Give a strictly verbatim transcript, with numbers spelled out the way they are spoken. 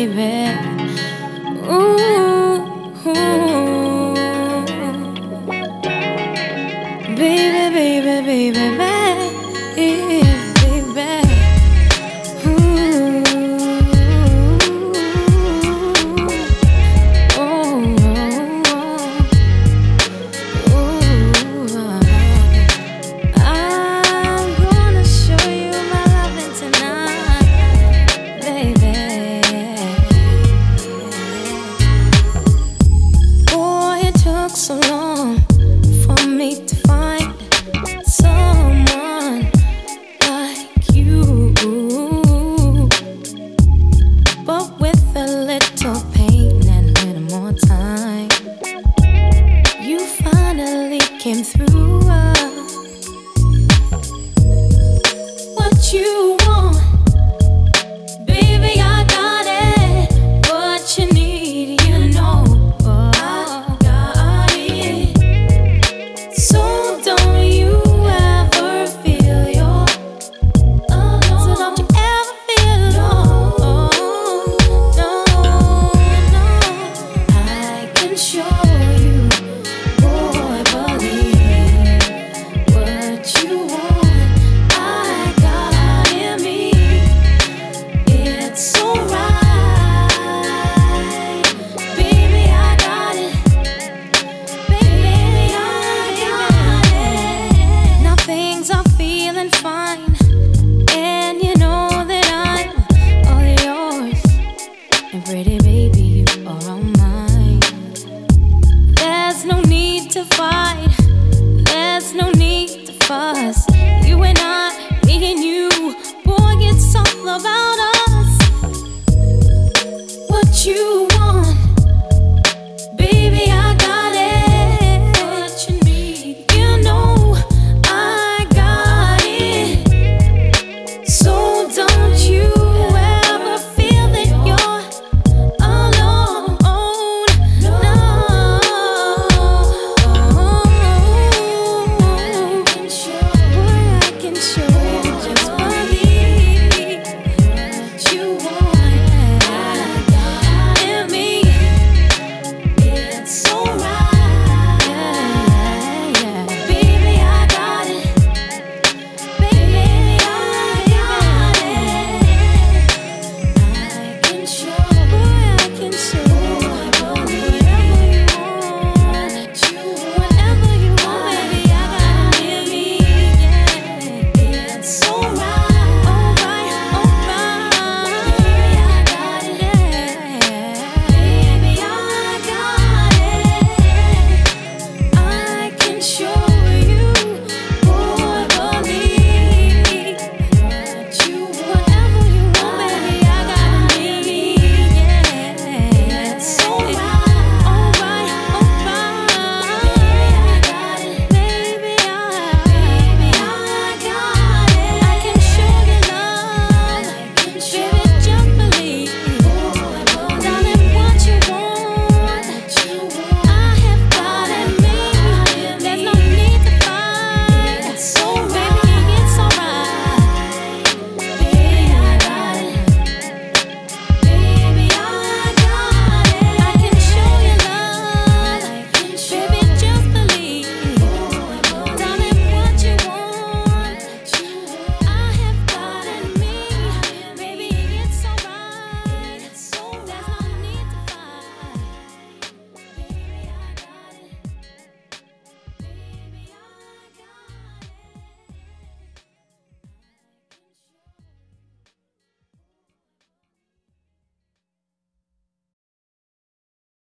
baby. Ooh, ooh. Baby, baby, baby, baby, baby. Ooh, oh, oh, oh. I'm gonna show you my loving tonight, baby. Boy, it took so long for me to find someone like you, but with a little pain and a little more time, you finally came through. What you want, baby, I got it. What you need, you know, I got it. So don't you ever feel you're alone. So don't you ever feel alone. No, no, I can show you, boy, believe what you want. It's alright, baby, I got it. Baby, I got it. Now things are feeling fine, and you know that I'm all yours. And pretty baby, you are all mine. There's no need to fight.